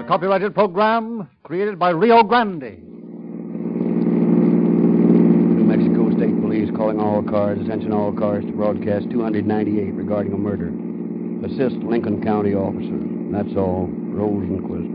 copyrighted program created by Rio Grande. New Mexico State Police calling all cars, attention all cars to broadcast 298 regarding a murder. Assist Lincoln County officer. That's all. Rosenquist.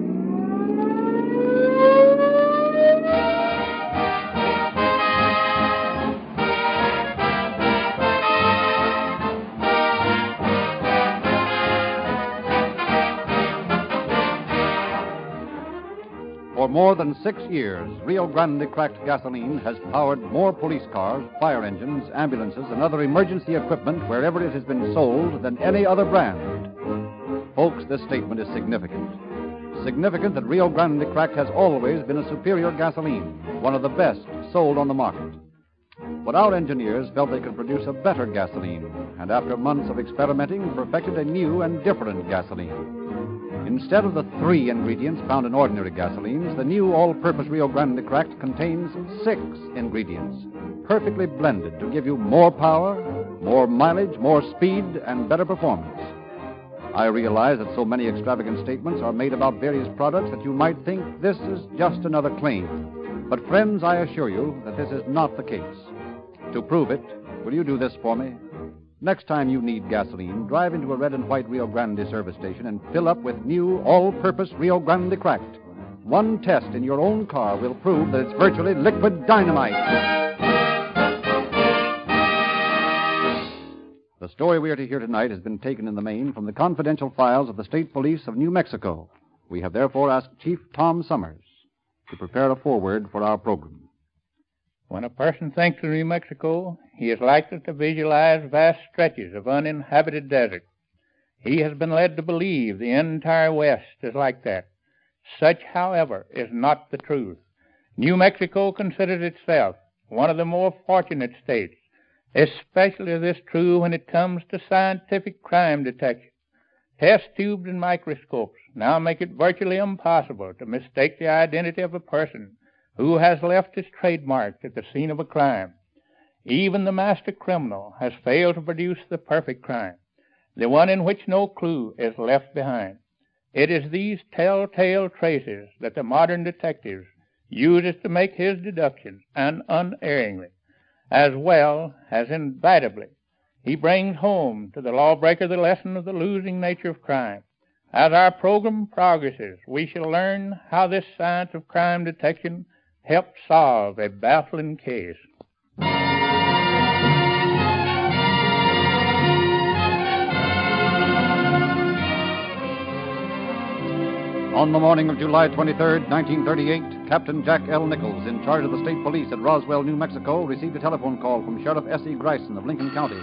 For more than 6 years, Rio Grande cracked gasoline has powered more police cars, fire engines, ambulances, and other emergency equipment wherever it has been sold than any other brand. Folks, this statement is significant. Significant that Rio Grande cracked has always been a superior gasoline, one of the best sold on the market. But our engineers felt they could produce a better gasoline, and after months of experimenting, perfected a new and different gasoline. Instead of the 3 ingredients found in ordinary gasolines, the new all-purpose Rio Grande cracked contains 6 ingredients, perfectly blended to give you more power, more mileage, more speed, and better performance. I realize that so many extravagant statements are made about various products that you might think this is just another claim. But friends, I assure you that this is not the case. To prove it, will you do this for me? Next time you need gasoline, drive into a red and white Rio Grande service station and fill up with new all-purpose Rio Grande cracked. One test in your own car will prove that it's virtually liquid dynamite. The story we are to hear tonight has been taken in the main from the confidential files of the State Police of New Mexico. We have therefore asked Chief Tom Summers to prepare a foreword for our program. When a person thinks of New Mexico, he is likely to visualize vast stretches of uninhabited desert. He has been led to believe the entire West is like that. Such, however, is not the truth. New Mexico considers itself one of the more fortunate states. Especially this true when it comes to scientific crime detection. Test tubes and microscopes now make it virtually impossible to mistake the identity of a person who has left his trademark at the scene of a crime. Even the master criminal has failed to produce the perfect crime, the one in which no clue is left behind. It is these telltale traces that the modern detective uses to make his deductions, and unerringly, as well as invitably, he brings home to the lawbreaker the lesson of the losing nature of crime. As our program progresses, we shall learn how this science of crime detection helps solve a baffling case. On the morning of July 23rd, 1938, Captain Jack L. Nichols, in charge of the state police at Roswell, New Mexico, received a telephone call from Sheriff S.E. Greisen of Lincoln County.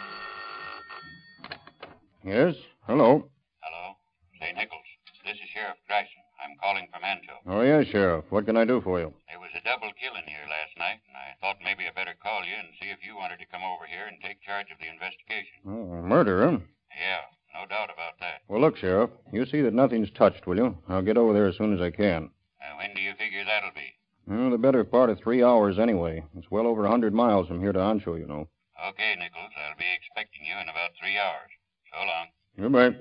Yes? Hello. Hello. Say, Nichols, this is Sheriff Greisen. I'm calling from Ancho. Oh, yes, Sheriff. What can I do for you? There was a double killing here last night, and I thought maybe I better call you and see if you wanted to come over here and take charge of the investigation. Oh, murder, huh? Yeah, no doubt about that. Well, look, Sheriff, you see that nothing's touched, will you? I'll get over there as soon as I can. When do you figure that'll be? Well, the better part of 3 hours anyway. It's well over 100 miles from here to Ancho, you know. Okay, Nichols. I'll be expecting you in about 3 hours. So long. Goodbye.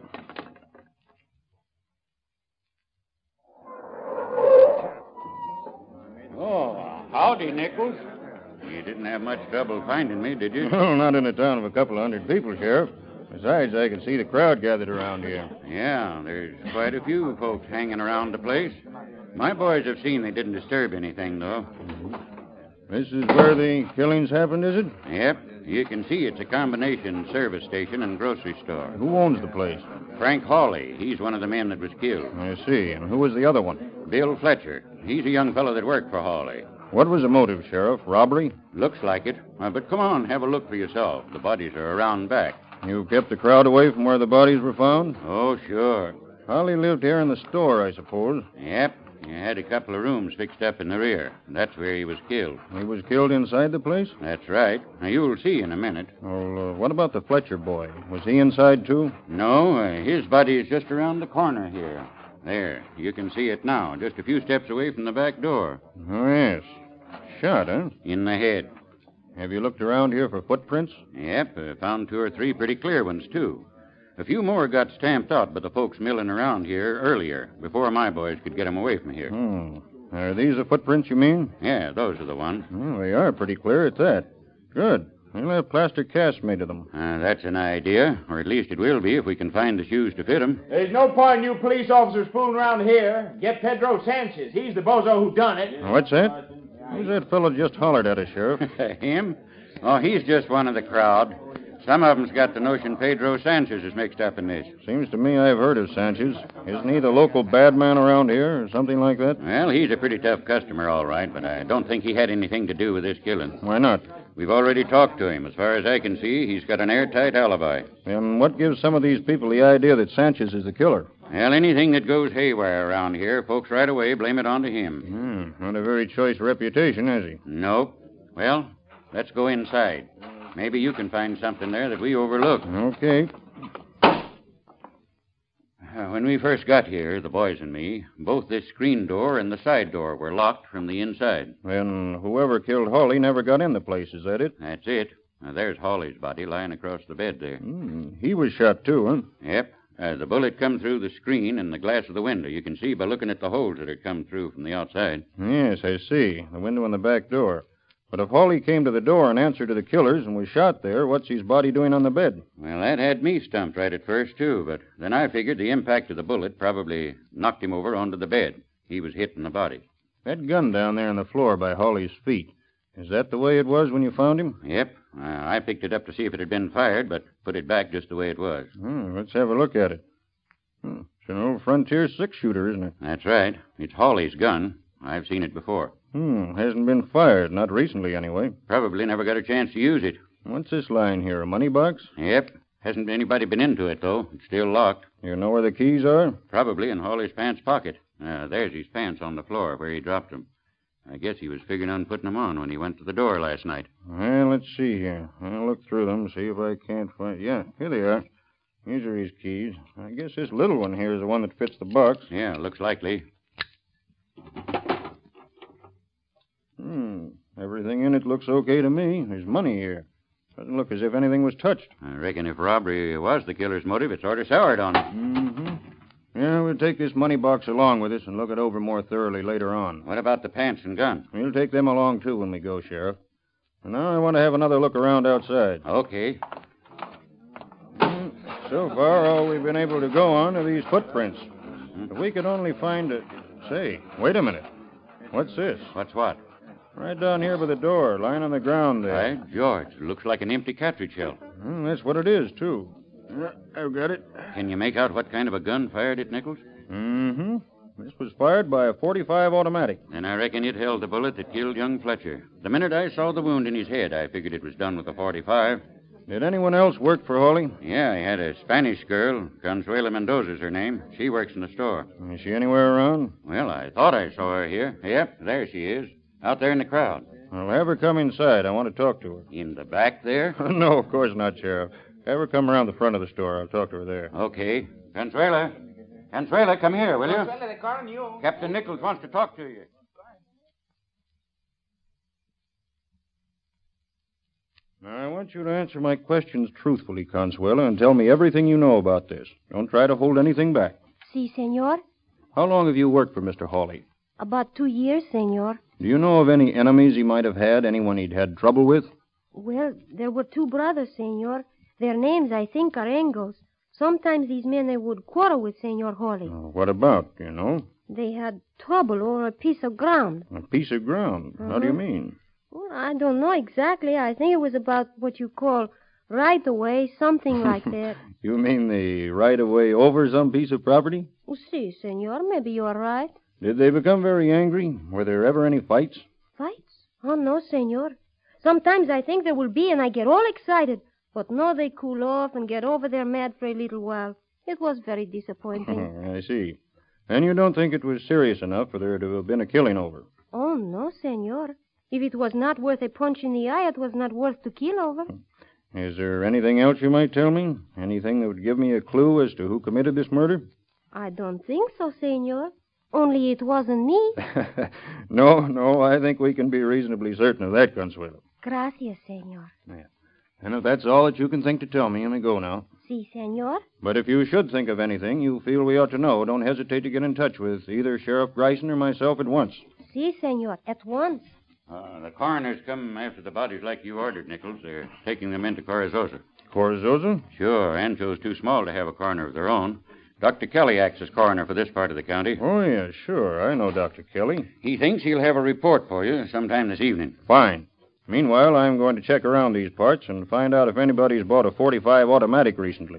Oh, howdy, Nichols. You didn't have much trouble finding me, did you? Well, not in a town of a couple of hundred people, Sheriff. Besides, I can see the crowd gathered around here. Yeah, there's quite a few folks hanging around the place. My boys have seen they didn't disturb anything, though. This is where the killings happened, is it? Yep. You can see it's a combination service station and grocery store. Who owns the place? Frank Hawley. He's one of the men that was killed. I see. And who was the other one? Bill Fletcher. He's a young fellow that worked for Hawley. What was the motive, Sheriff? Robbery? Looks like it. But come on, have a look for yourself. The bodies are around back. You kept the crowd away from where the bodies were found? Oh, sure. Hawley lived here in the store, I suppose. Yep. He had a couple of rooms fixed up in the rear. That's where he was killed. He was killed inside the place? That's right. Now, you'll see in a minute. Well, what about the Fletcher boy? Was he inside, too? No, his body is just around the corner here. There, you can see it now, just a few steps away from the back door. Oh, yes. Shot, huh? In the head. Have you looked around here for footprints? Yep, found 2 or 3 pretty clear ones, too. A few more got stamped out by the folks milling around here earlier, before my boys could get 'em away from here. Are these the footprints you mean? Yeah, those are the ones. Well, they are pretty clear at that. Good. We'll have plaster casts made of them. That's an idea, or at least it will be if we can find the shoes to fit 'em. There's no point in you police officers fooling around here. Get Pedro Sanchez. He's the bozo who done it. What's that? Who's that fellow just hollered at us, Sheriff? Him? Oh, he's just one of the crowd. Some of 'em's got the notion Pedro Sanchez is mixed up in this. Seems to me I've heard of Sanchez. Isn't he the local bad man around here or something like that? Well, he's a pretty tough customer, all right, but I don't think he had anything to do with this killing. Why not? We've already talked to him. As far as I can see, he's got an airtight alibi. And what gives some of these people the idea that Sanchez is the killer? Well, anything that goes haywire around here, folks right away blame it onto him. Not a very choice reputation, has he? Nope. Well, let's go inside. Maybe you can find something there that we overlooked. Okay. When we first got here, the boys and me, both this screen door and the side door were locked from the inside. Then whoever killed Hawley never got in the place, is that it? That's it. Now, there's Hawley's body lying across the bed there. He was shot too, huh? Yep. The bullet come through the screen and the glass of the window. You can see by looking at the holes that had come through from the outside. Yes, I see. The window and the back door. But if Hawley came to the door in answer to the killers and was shot there, what's his body doing on the bed? Well, that had me stumped right at first, too, but then I figured the impact of the bullet probably knocked him over onto the bed. He was hit in the body. That gun down there on the floor by Hawley's feet, is that the way it was when you found him? Yep. I picked it up to see if it had been fired, but put it back just the way it was. Let's have a look at it. It's an old Frontier six-shooter, isn't it? That's right. It's Hawley's gun. I've seen it before. Hasn't been fired, not recently anyway. Probably never got a chance to use it. What's this lying here, a money box? Yep. Hasn't anybody been into it, though. It's still locked. You know where the keys are? Probably in Hawley's pants pocket. There's his pants on the floor where he dropped them. I guess he was figuring on putting them on when he went to the door last night. Well, let's see here. I'll look through them, see if I can't find... Yeah, here they are. These are his keys. I guess this little one here is the one that fits the box. Yeah, looks likely. Everything in it looks okay to me. There's money here. Doesn't look as if anything was touched. I reckon if robbery was the killer's motive, it's sort of soured on it. Yeah, we'll take this money box along with us and look it over more thoroughly later on. What about the pants and gun? We'll take them along, too, when we go, Sheriff. And now I want to have another look around outside. Okay. So far, all we've been able to go on are these footprints. If we could only find a... Say, wait a minute. What's this? What's what? Right down here by the door, lying on the ground there. Right, George. It looks like an empty cartridge shell. That's what it is, too. I've got it. Can you make out what kind of a gun fired it, Nichols? This was fired by a .45 automatic. Then I reckon it held the bullet that killed young Fletcher. The minute I saw the wound in his head, I figured it was done with a .45. Did anyone else work for Hawley? Yeah, he had a Spanish girl. Consuela Mendoza's her name. She works in the store. Is she anywhere around? Well, I thought I saw her here. Yep, there she is. Out there in the crowd. I'll have her come inside. I want to talk to her. In the back there? No, of course not, Sheriff. Have her come around the front of the store. I'll talk to her there. Okay. Consuela. Consuela, come here, will you? Consuela, they're calling you. Captain Nichols wants to talk to you. Now, I want you to answer my questions truthfully, Consuela, and tell me everything you know about this. Don't try to hold anything back. Si, senor. How long have you worked for Mr. Hawley? About 2 years, senor. Do you know of any enemies he might have had, anyone he'd had trouble with? Well, there were 2 brothers, senor. Their names, I think, are Engels. Sometimes these men, they would quarrel with Senor Hawley. What about, do you know? They had trouble over a piece of ground. A piece of ground? How do you mean? Well, I don't know exactly. I think it was about what you call right-of-way, something like that. You mean the right-of-way over some piece of property? Oh, si, senor. Maybe you are right. Did they become very angry? Were there ever any fights? Fights? Oh, no, senor. Sometimes I think there will be, and I get all excited. But no, they cool off and get over their mad for a little while. It was very disappointing. I see. And you don't think it was serious enough for there to have been a killing over? Oh, no, senor. If it was not worth a punch in the eye, it was not worth to kill over. Is there anything else you might tell me? Anything that would give me a clue as to who committed this murder? I don't think so, senor. Only it wasn't me. No, I think we can be reasonably certain of that, Consuelo. Gracias, senor. Yeah. And if that's all that you can think to tell me, let me go now. Si, senor. But if you should think of anything you feel we ought to know, don't hesitate to get in touch with either Sheriff Bryson or myself at once. Si, senor. At once. The coroner's come after the bodies like you ordered, Nichols. They're taking them into Corazosa. Corazosa? Sure, Ancho's too small to have a coroner of their own. Dr. Kelly acts as coroner for this part of the county. Oh, yeah, sure. I know Dr. Kelly. He thinks he'll have a report for you sometime this evening. Fine. Meanwhile, I'm going to check around these parts and find out if anybody's bought a .45 automatic recently.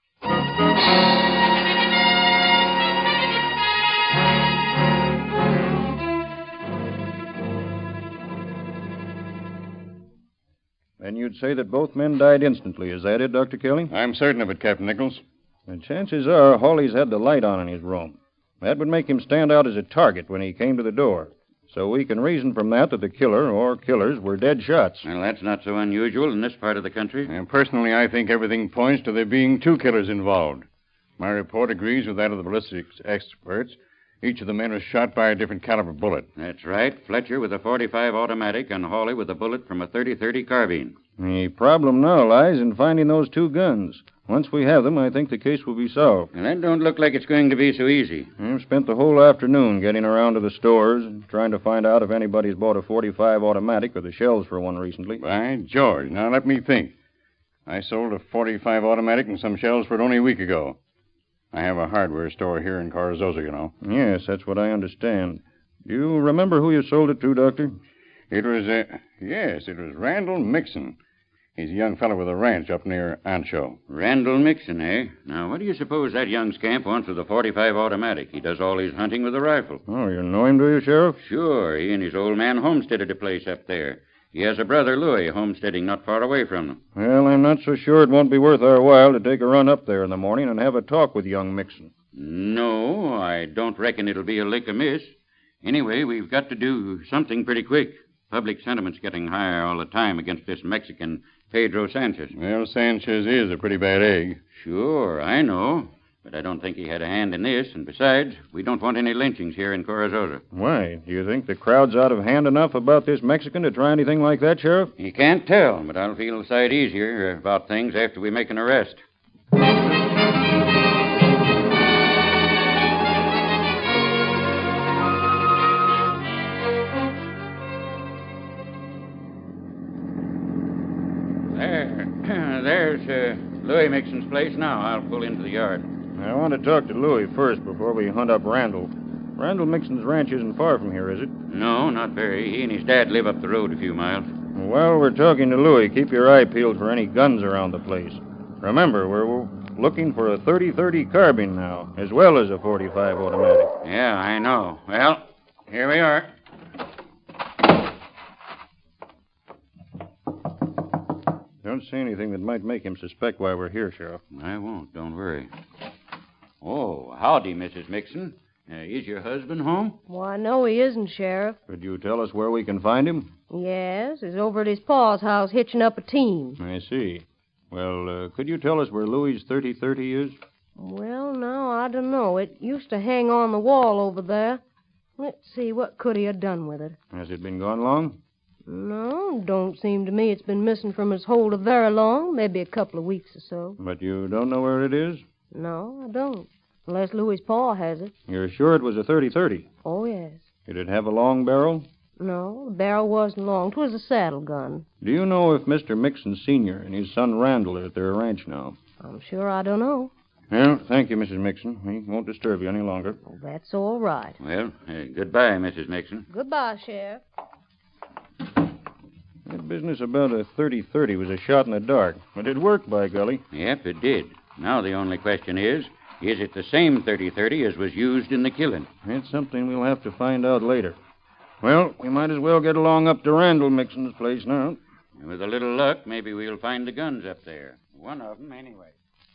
Then you'd say that both men died instantly. Is that it, Dr. Kelly? I'm certain of it, Captain Nichols. The chances are Hawley's had the light on in his room. That would make him stand out as a target when he came to the door. So we can reason from that the killer or killers were dead shots. Well, that's not so unusual in this part of the country. And personally, I think everything points to there being two killers involved. My report agrees with that of the ballistics experts. Each of the men was shot by a different caliber bullet. That's right. Fletcher with a .45 automatic and Hawley with a bullet from a .30-30 carbine. The problem now lies in finding those two guns. Once we have them, I think the case will be solved. And that don't look like it's going to be so easy. I've spent the whole afternoon getting around to the stores and trying to find out if anybody's bought a .45 automatic or the shells for one recently. By George, now let me think. I sold a .45 automatic and some shells for it only a week ago. I have a hardware store here in Corazosa, you know. Yes, that's what I understand. Do you remember who you sold it to, Doctor? It was, it was Randall Mixon. He's a young fellow with a ranch up near Ancho. Randall Mixon, eh? Now, what do you suppose that young scamp wants with a .45 automatic? He does all his hunting with a rifle. Oh, you know him, do you, Sheriff? Sure. He and his old man homesteaded a place up there. He has a brother, Louis, homesteading not far away from them. Well, I'm not so sure it won't be worth our while to take a run up there in the morning and have a talk with young Mixon. No, I don't reckon it'll be a lick amiss. Anyway, we've got to do something pretty quick. Public sentiment's getting higher all the time against this Mexican Pedro Sanchez. Well, Sanchez is a pretty bad egg. Sure, I know. But I don't think he had a hand in this. And besides, we don't want any lynchings here in Corazosa. Why? Do you think the crowd's out of hand enough about this Mexican to try anything like that, Sheriff? You can't tell, but I'll feel a sight easier about things after we make an arrest. There's Louis Mixon's place now. I'll pull into the yard. I want to talk to Louis first before we hunt up Randall. Randall Mixon's ranch isn't far from here, is it? No, not very. He and his dad live up the road a few miles. While we're talking to Louis, keep your eye peeled for any guns around the place. Remember, we're looking for a .30-30 carbine now, as well as a .45 automatic. Yeah, I know. Well, here we are. Don't say anything that might make him suspect why we're here, Sheriff. I won't. Don't worry. Oh, howdy, Mrs. Mixon. Is your husband home? Why, no, he isn't, Sheriff. Could you tell us where we can find him? Yes, he's over at his pa's house hitching up a team. I see. Well, could you tell us where Louis' .30-30 is? Well, no, I don't know. It used to hang on the wall over there. Let's see, what could he have done with it? Has it been gone long? No, don't seem to me it's been missing from his holder very long, maybe a couple of weeks or so. But you don't know where it is? No, I don't. Unless Louis' pa has it. You're sure it was a .30-30? Oh, yes. Did it have a long barrel? No, the barrel wasn't long. 'Twas a saddle gun. Do you know if Mr. Mixon Sr. and his son Randall are at their ranch now? I'm sure I don't know. Well, thank you, Mrs. Mixon. We won't disturb you any longer. Oh, that's all right. Well, goodbye, Mrs. Mixon. Goodbye, Sheriff. That business about a .30-30 was a shot in the dark. But it worked, by golly. Yep, it did. Now the only question is it the same .30-30 as was used in the killing? It's something we'll have to find out later. Well, we might as well get along up to Randall Mixon's place now. With a little luck, maybe we'll find the guns up there. One of them, anyway.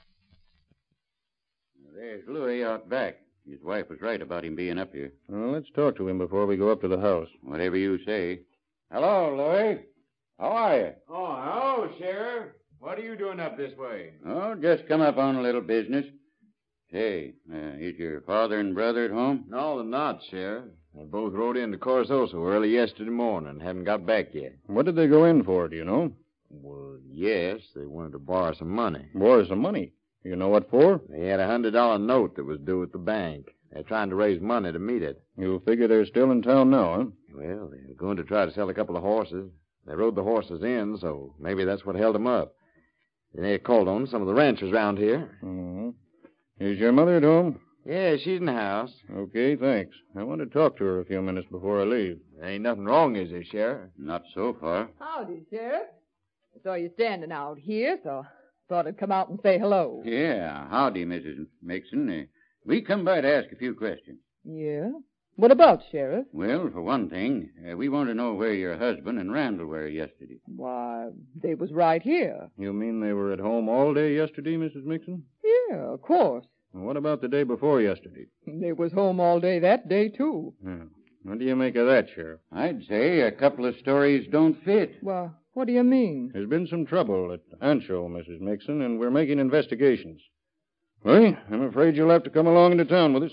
There's Louis out back. His wife was right about him being up here. Well, let's talk to him before we go up to the house. Whatever you say. Hello, Louis. How are you? Oh, hello, Sheriff. What are you doing up this way? Oh, just come up on a little business. Say, is your father and brother at home? No, they're not, Sheriff. They both rode into Corazosa early yesterday morning and haven't got back yet. What did they go in for, do you know? Well, yes, they wanted to borrow some money. Borrow some money? You know what for? They had a $100 note that was due at the bank. They're trying to raise money to meet it. You figure they're still in town now, huh? Well, they're going to try to sell a couple of horses. They rode the horses in, so maybe that's what held them up. Then they called on some of the ranchers around here. Mm-hmm. Is your mother at home? Yeah, she's in the house. Okay, thanks. I want to talk to her a few minutes before I leave. There ain't nothing wrong, is there, Sheriff? Not so far. Howdy, Sheriff. I saw you standing out here, so thought I'd come out and say hello. Yeah, howdy, Mrs. Mixon. We come by to ask a few questions. Yeah? What about, Sheriff? Well, for one thing, we want to know where your husband and Randall were yesterday. Why, they was right here. You mean they were at home all day yesterday, Mrs. Mixon? Yeah, of course. And what about the day before yesterday? They was home all day that day, too. Yeah. What do you make of that, Sheriff? I'd say a couple of stories don't fit. Well, what do you mean? There's been some trouble at Ancho, Mrs. Mixon, and we're making investigations. Well, I'm afraid you'll have to come along into town with us.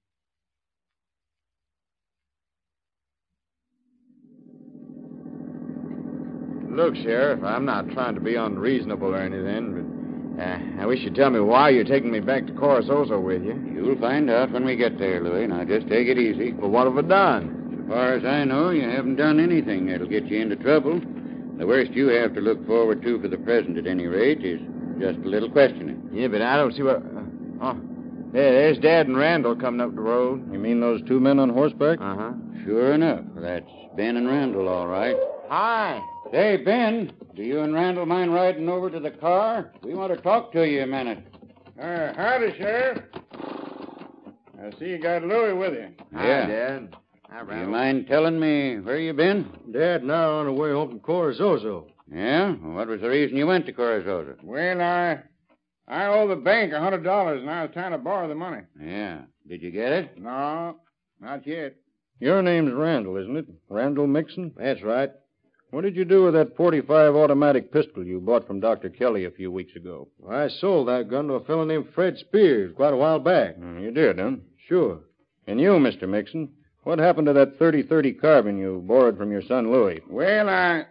Look, Sheriff, I'm not trying to be unreasonable or anything, but I wish you'd tell me why you're taking me back to Corazoso with you. You'll find out when we get there, Louis. Now, just take it easy. Well, what have I done? As far as I know, you haven't done anything that'll get you into trouble. The worst you have to look forward to for the present, at any rate, is just a little questioning. Yeah, but I don't see what... there's Dad and Randall coming up the road. You mean those two men on horseback? Uh-huh. Sure enough. That's Ben and Randall, all right. Hi. Say, Ben, do you and Randall mind riding over to the car? We want to talk to you a minute. Howdy, Sheriff. I see you got Louie with you. Hi, Yeah. Dad. Hi, Do you Randall. mind telling me where you been? Dad and I are on our way home from Corazoso. Yeah? Well, what was the reason you went to Corazosa? Well, I owe the bank $100, and I was trying to borrow the money. Yeah. Did you get it? No, not yet. Your name's Randall, isn't it? Randall Mixon? That's right. What did you do with that .45 automatic pistol you bought from Dr. Kelly a few weeks ago? Well, I sold that gun to a fellow named Fred Spears quite a while back. You did, huh? Sure. And you, Mr. Mixon, what happened to that .30-30 carbine you borrowed from your son Louis? Well, I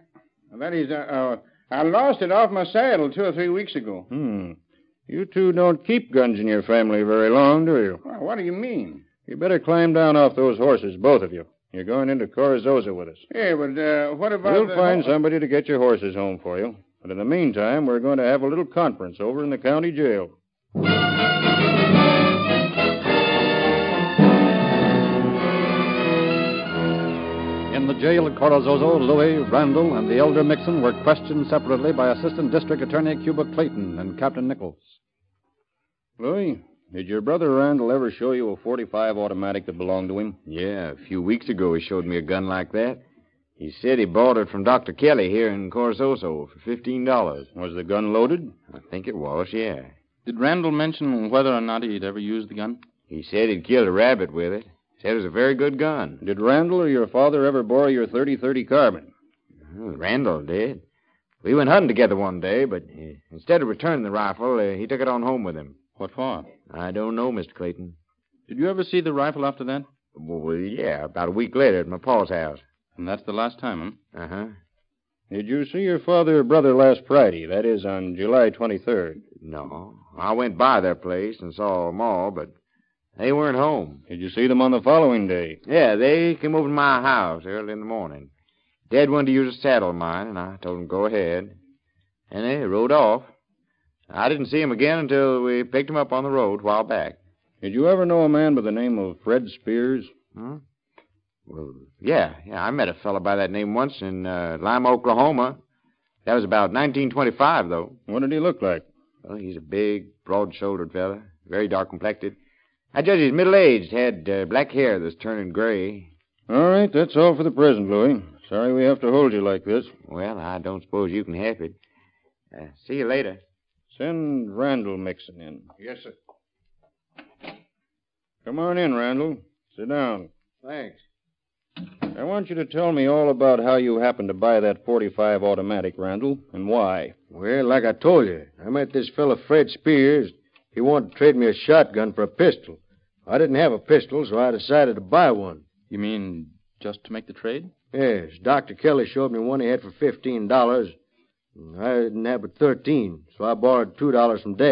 lost it off my saddle 2 or 3 weeks ago. You two don't keep guns in your family very long, do you? Well, what do you mean? You better climb down off those horses, both of you. You're going into Corazosa with us. Yeah, but what about We'll find somebody to get your horses home for you. But in the meantime, we're going to have a little conference over in the county jail. In the jail at Corazoso, Louis, Randall, and the elder Mixon were questioned separately by Assistant District Attorney Cuba Clayton and Captain Nichols. Louis, did your brother Randall ever show you a .45 automatic that belonged to him? Yeah, a few weeks ago he showed me a gun like that. He said he bought it from Dr. Kelly here in Corazoso for $15. Was the gun loaded? I think it was, yeah. Did Randall mention whether or not he'd ever used the gun? He said he'd killed a rabbit with it. Said it was a very good gun. Did Randall or your father ever borrow your .30-30 carbine? Randall did. We went hunting together one day, but instead of returning the rifle, he took it on home with him. What for? I don't know, Mr. Clayton. Did you ever see the rifle after that? Well, yeah, about a week later at my pa's house. And that's the last time, huh? Uh-huh. Did you see your father or brother last Friday? That is, on July 23rd. No. I went by their place and saw them all, but they weren't home. Did you see them on the following day? Yeah, they came over to my house early in the morning. Dad wanted to use a saddle of mine, and I told him go ahead. And they rode off. I didn't see him again until we picked him up on the road a while back. Did you ever know a man by the name of Fred Spears? Well, yeah, I met a fellow by that name once in Lima, Oklahoma. That was about 1925, though. What did he look like? Well, he's a big, broad-shouldered fella, very dark-complected. I judge he's middle-aged, had black hair that's turning gray. All right, that's all for the present, Louis. Sorry we have to hold you like this. Well, I don't suppose you can help it. See you later. Send Randall Mixon in. Yes, sir. Come on in, Randall. Sit down. Thanks. I want you to tell me all about how you happened to buy that .45 automatic, Randall, and why. Well, like I told you, I met this fellow Fred Spears. He wanted to trade me a shotgun for a pistol. I didn't have a pistol, so I decided to buy one. You mean just to make the trade? Yes, Dr. Kelly showed me one he had for $15. I didn't have but $13, so I borrowed $2 from Dad.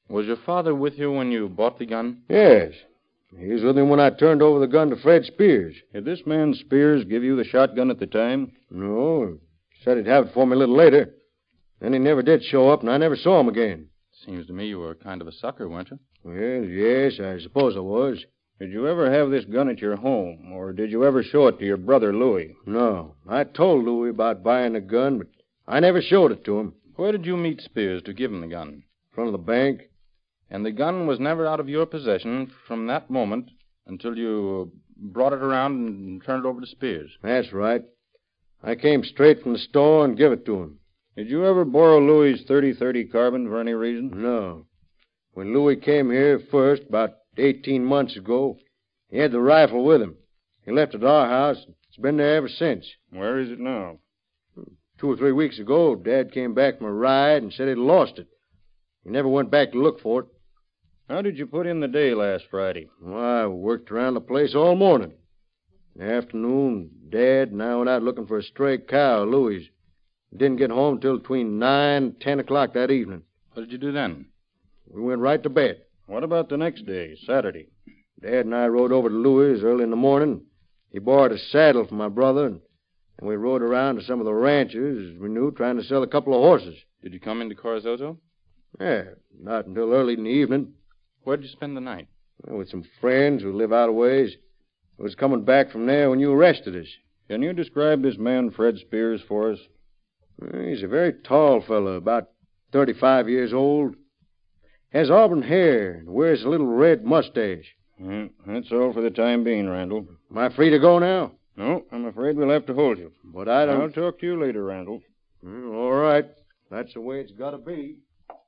Was your father with you when you bought the gun? Yes. He was with me when I turned over the gun to Fred Spears. Did this man Spears give you the shotgun at the time? No. He said he'd have it for me a little later. Then he never did show up, and I never saw him again. Seems to me you were kind of a sucker, weren't you? Well, yes, I suppose I was. Did you ever have this gun at your home, or did you ever show it to your brother Louis? No. I told Louis about buying the gun, but I never showed it to him. Where did you meet Spears to give him the gun? In front of the bank. And the gun was never out of your possession from that moment until you brought it around and turned it over to Spears? That's right. I came straight from the store and give it to him. Did you ever borrow Louis's .30-30 carbine for any reason? No. When Louis came here first, about 18 months ago, he had the rifle with him. He left it at our house. It's been there ever since. Where is it now? 2 or 3 weeks ago, Dad came back from a ride and said he'd lost it. He never went back to look for it. How did you put in the day last Friday? Well, I worked around the place all morning. In the afternoon, Dad and I went out looking for a stray cow, Louis. Didn't get home till between 9 and 10 o'clock that evening. What did you do then? We went right to bed. What about the next day, Saturday? Dad and I rode over to Louis early in the morning. He borrowed a saddle from my brother, and we rode around to some of the ranches we knew, trying to sell a couple of horses. Did you come into Corzoto? Yeah, not until early in the evening. Where'd you spend the night? Well, with some friends who live out a ways. I was coming back from there when you arrested us. Can you describe this man, Fred Spears, for us? He's a very tall fellow, about 35 years old. Has auburn hair and wears a little red mustache. That's all for the time being, Randall. Am I free to go now? No, I'm afraid we'll have to hold you. But I don't... I'll talk to you later, Randall. All right. That's the way it's got to be.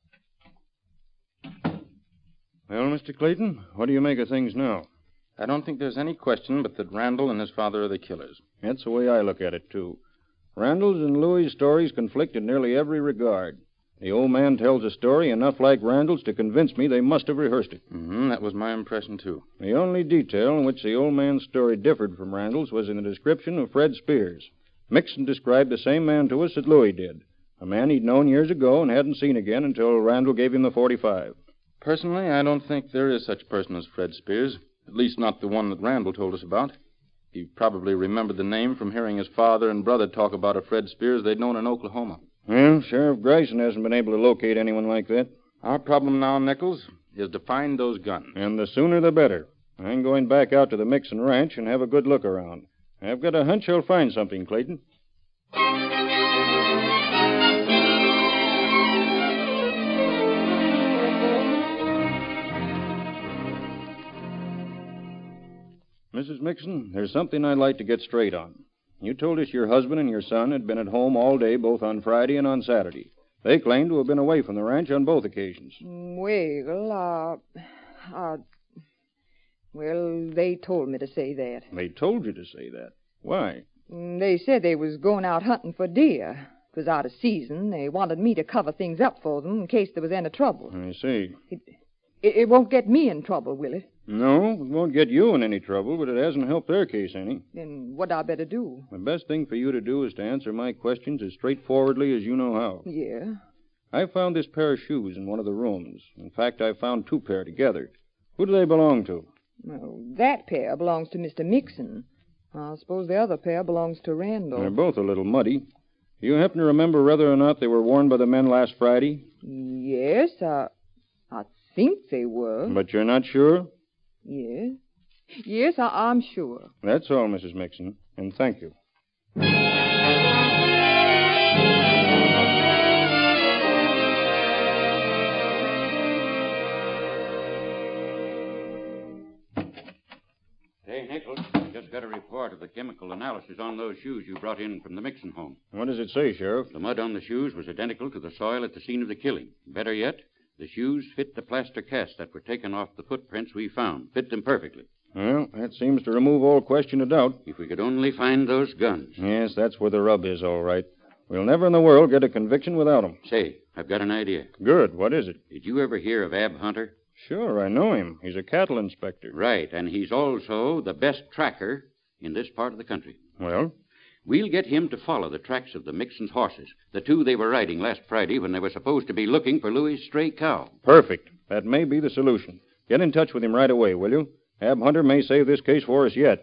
Well, Mr. Clayton, what do you make of things now? I don't think there's any question but that Randall and his father are the killers. That's the way I look at it, too. Randall's and Louis's stories conflict in nearly every regard. The old man tells a story enough like Randall's to convince me they must have rehearsed it. That was my impression, too. The only detail in which the old man's story differed from Randall's was in the description of Fred Spears. Mixon described the same man to us that Louis did, a man he'd known years ago and hadn't seen again until Randall gave him the .45. Personally, I don't think there is such a person as Fred Spears, at least not the one that Randall told us about. He probably remembered the name from hearing his father and brother talk about a Fred Spears they'd known in Oklahoma. Well, Sheriff Grayson hasn't been able to locate anyone like that. Our problem now, Nichols, is to find those guns. And the sooner the better. I'm going back out to the Mixon Ranch and have a good look around. I've got a hunch I'll find something, Clayton. Mrs. Mixon, there's something I'd like to get straight on. You told us your husband and your son had been at home all day, both on Friday and on Saturday. They claim to have been away from the ranch on both occasions. Well, they told me to say that. They told you to say that. Why? They said they was going out hunting for deer. It was out of season. They wanted me to cover things up for them in case there was any trouble. I see. It won't get me in trouble, will it? No, it won't get you in any trouble, but it hasn't helped their case any. Then what I better do? The best thing for you to do is to answer my questions as straightforwardly as you know how. Yeah? I found this pair of shoes in one of the rooms. In fact, I found 2 pair together. Who do they belong to? Well, that pair belongs to Mr. Mixon. I suppose the other pair belongs to Randall. They're both a little muddy. Do you happen to remember whether or not they were worn by the men last Friday? Yes, I think they were. But you're not sure? Yes. Yes, I'm sure. That's all, Mrs. Mixon, and thank you. Hey, Nichols, I just got a report of the chemical analysis on those shoes you brought in from the Mixon home. What does it say, Sheriff? The mud on the shoes was identical to the soil at the scene of the killing. Better yet, the shoes fit the plaster casts that were taken off the footprints we found. Fit them perfectly. Well, that seems to remove all question of doubt. If we could only find those guns. Yes, that's where the rub is, all right. We'll never in the world get a conviction without them. Say, I've got an idea. Good. What is it? Did you ever hear of Ab Hunter? Sure, I know him. He's a cattle inspector. Right, and he's also the best tracker in this part of the country. Well? We'll get him to follow the tracks of the Mixon's horses, the two they were riding last Friday when they were supposed to be looking for Louis' stray cow. Perfect. That may be the solution. Get in touch with him right away, will you? Ab Hunter may save this case for us yet.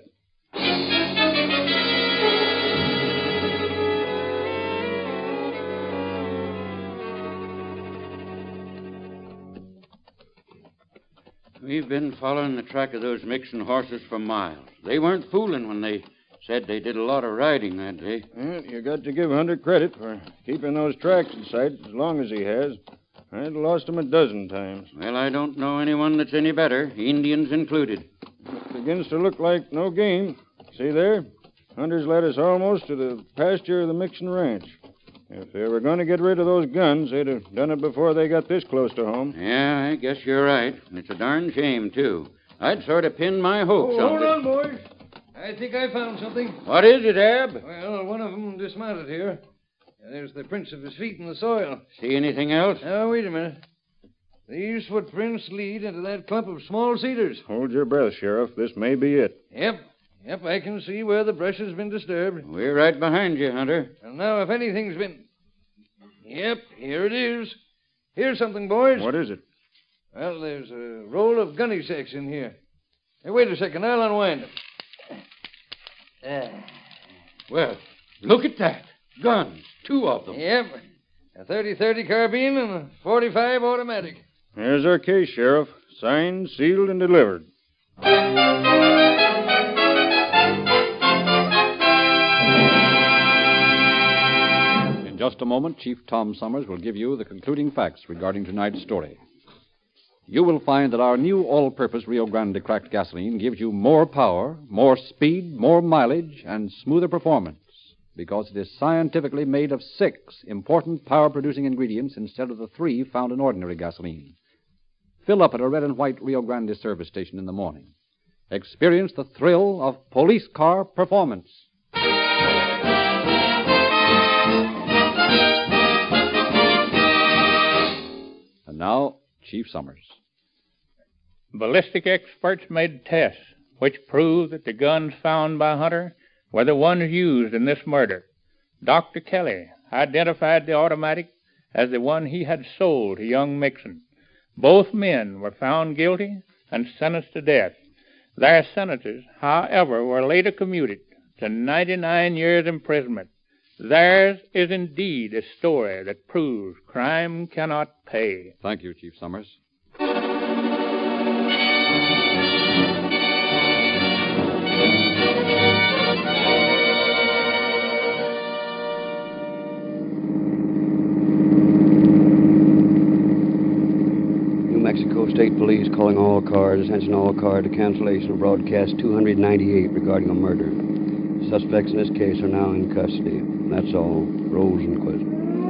We've been following the track of those Mixon horses for miles. They weren't fooling when they said they did a lot of riding that day. Well, you got to give Hunter credit for keeping those tracks in sight as long as he has. I'd lost them a dozen times. Well, I don't know anyone that's any better, Indians included. It begins to look like no game. See there? Hunter's led us almost to the pasture of the Mixon ranch. If they were going to get rid of those guns, they'd have done it before they got this close to home. Yeah, I guess you're right. And it's a darn shame, too. I'd sort of pinned my hopes on Hold this. on, boys. I think I found something. What is it, Ab? Well, one of them dismounted here. There's the prints of his feet in the soil. See anything else? Now, wait a minute. These footprints lead into that clump of small cedars. Hold your breath, Sheriff. This may be it. Yep, I can see where the brush has been disturbed. We're right behind you, Hunter. And now, if anything's been... Yep, here it is. Here's something, boys. What is it? Well, there's a roll of gunny sacks in here. Hey, wait a second. I'll unwind them. Well, look at that. Guns. 2 of them. Yep. A 30-30 carbine and a 45 automatic. Here's our case, Sheriff. Signed, sealed, and delivered. In just a moment, Chief Tom Summers will give you the concluding facts regarding tonight's story. You will find that our new all-purpose Rio Grande cracked gasoline gives you more power, more speed, more mileage, and smoother performance because it is scientifically made of 6 important power-producing ingredients instead of the 3 found in ordinary gasoline. Fill up at a red and white Rio Grande service station in the morning. Experience the thrill of police car performance. And now, Chief Summers. Ballistic experts made tests which proved that the guns found by Hunter were the ones used in this murder. Dr. Kelly identified the automatic as the one he had sold to young Mixon. Both men were found guilty and sentenced to death. Their sentences, however, were later commuted to 99 years imprisonment. Theirs is indeed a story that proves crime cannot pay. Thank you, Chief Summers. New Mexico State Police calling all cars, attention all cars to cancellation of broadcast 298 regarding a murder. Suspects in this case are now in custody. That's all. Rosenquist.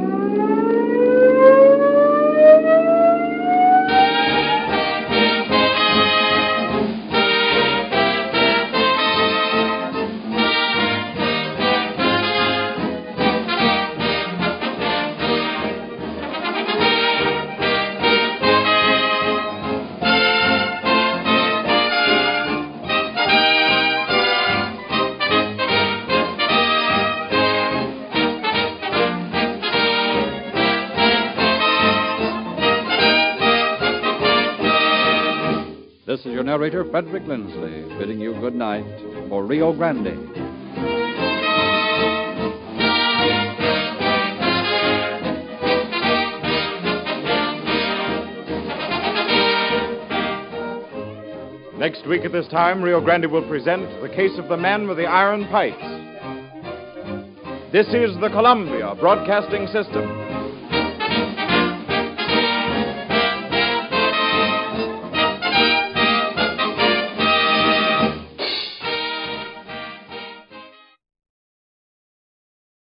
This is your narrator, Frederick Lindsley, bidding you good night for Rio Grande. Next week at this time, Rio Grande will present the case of the man with the iron pipes. This is the Columbia Broadcasting System.